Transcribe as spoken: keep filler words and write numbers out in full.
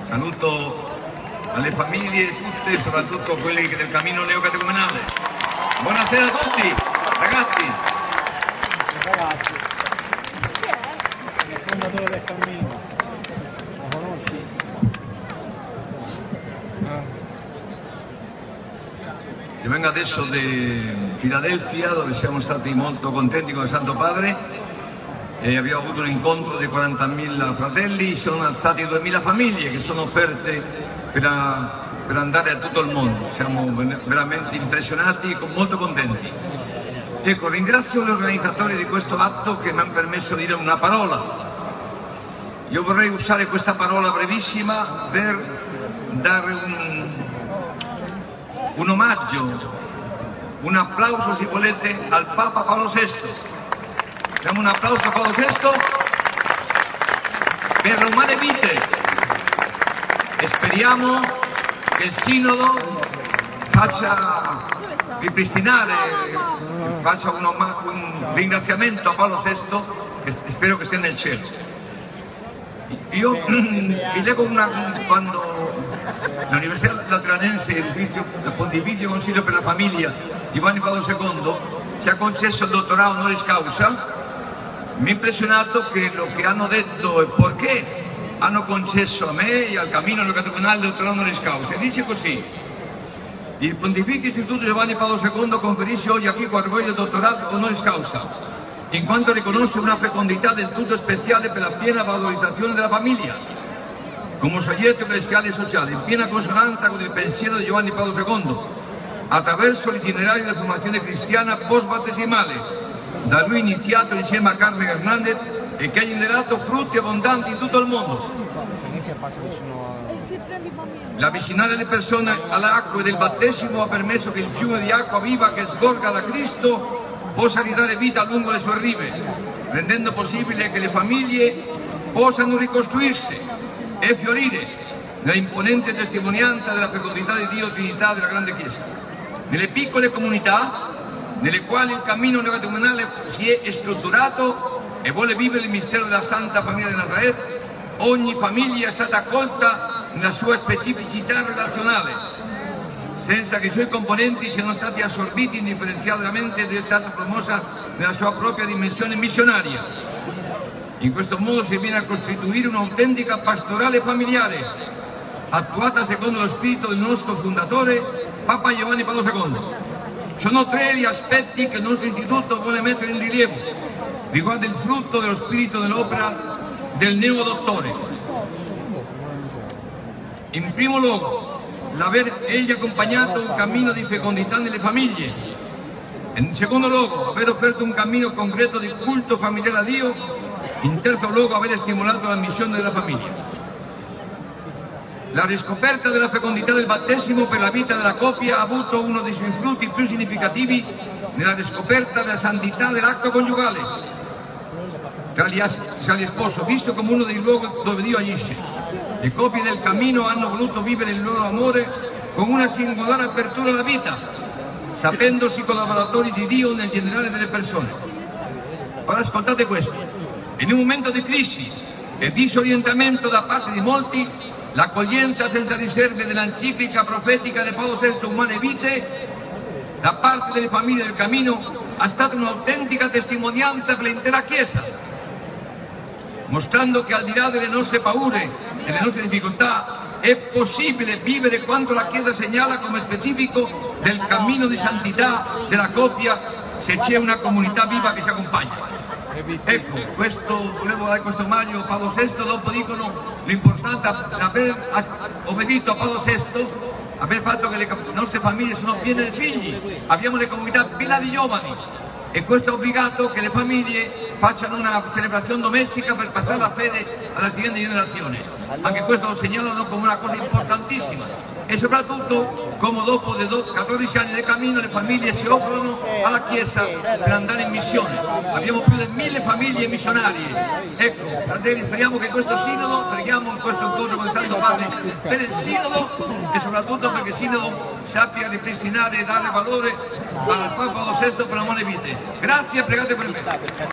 Saluto alle famiglie tutte, soprattutto quelli del cammino neocatecumenale. Buonasera a tutti, ragazzi. Ragazzi, il fondatore del cammino, lo conosci? Io vengo adesso da Filadelfia, dove siamo stati molto contenti con il Santo Padre e abbiamo avuto un incontro di quarantamila fratelli. Sono alzati duemila famiglie che sono offerte per, a, per andare a tutto il mondo. Siamo veramente impressionati e molto contenti. Ecco, ringrazio gli organizzatori di questo atto che mi hanno permesso di dire una parola. Io vorrei usare questa parola brevissima per dare un, un omaggio, un applauso, se volete, al Papa Paolo sesto. Diamo un applauso a Paolo sesto per le umane vite e speriamo che il Sinodo faccia ripristinare, faccia un, un ringraziamento a Paolo sesto e spero che stia nel cielo. Io vi leggo una, quando l'Università Lateranense, il Pontificio Consiglio per la Famiglia Giovanni Paolo secondo, si è concesso il dottorato honoris causa. Mi ha impressionato che lo che hanno detto e perché hanno concesso a me e al cammino neocatecumenale il dottorato honoris causa. E dice così: il Pontificio Istituto Giovanni Paolo secondo conferisce oggi a chi orgoglio il dottorato honoris causa, in quanto riconosce una fecondità del tutto speciale per la piena valorizzazione della famiglia, come soggetto ecclesiale e sociale, in piena consonanza con il pensiero di Giovanni Paolo secondo, attraverso l'itinerario della formazione cristiana post-battesimale, da lui iniziato insieme a Carmen Hernandez e che ha generato frutti abbondanti in tutto il mondo. L'avvicinare le persone all'acqua del battesimo ha permesso che il fiume di acqua viva che sgorga da Cristo possa ridare vita lungo le sue rive, rendendo possibile che le famiglie possano ricostruirsi e fiorire nella imponente testimonianza della fecondità di Dio Trinità della grande Chiesa. Nelle piccole comunità nelle quali il cammino neocatecumenale si è strutturato e vuole vivere il mistero della Santa Famiglia di Nazaret, ogni famiglia è stata accolta nella sua specificità relazionale, senza che i suoi componenti siano stati assorbiti indifferenziatamente ed è stata promossa nella sua propria dimensione missionaria. In questo modo si viene a costituire un'autentica pastorale familiare, attuata secondo lo spirito del nostro fondatore, Papa Giovanni Paolo secondo. Sono tre gli aspetti che il nostro istituto vuole mettere in rilievo riguardo il frutto dello spirito dell'opera del neodottore. In primo luogo, l'aver egli accompagnato un cammino di fecondità nelle famiglie. In secondo luogo, aver offerto un cammino concreto di culto familiare a Dio. In terzo luogo, aver stimolato la missione della famiglia. La riscoperta della fecondità del battesimo per la vita della coppia ha avuto uno dei suoi frutti più significativi nella riscoperta della santità dell'atto coniugale tra gli, tra gli sposi, visto come uno dei luoghi dove Dio agisce. Le coppie del cammino hanno voluto vivere il loro amore con una singolare apertura alla vita, sapendosi collaboratori di Dio nel generale delle persone. Ora ascoltate questo: in un momento di crisi e disorientamento da parte di molti, l'accoglienza senza riserve dell'enciclica profetica di Paolo sesto, Umane Vite, da parte delle famiglie del cammino, è stata un'autentica testimonianza per l'intera Chiesa, mostrando che al di là delle nostre paure e delle nostre difficoltà è possibile vivere quanto la Chiesa segnala come specifico del cammino di santità della coppia, se c'è una comunità viva che ci accompagna. Ecco, questo, volevo dare questo omaggio a Paolo sesto. Dopo dicono l'importanza di aver obbedito a Paolo sesto, aver fatto che le nostre famiglie sono piene di figli, abbiamo le comunità piene di giovani e questo ha obbligato che le famiglie facciano una celebrazione domestica per passare la fede alla seguente generazione. Anche questo lo segnalano come una cosa importantissima e soprattutto come dopo quattordici anni di cammino le famiglie si offrono alla Chiesa per andare in missione. Abbiamo più di mille famiglie missionarie. Ecco, fratelli, speriamo che questo sinodo, preghiamo in questo incontro con il Santo Padre per il sinodo e soprattutto perché il sinodo sappia ripristinare e dare valore al Papa Paolo sesto per l'amore vite. Grazie e pregate per me.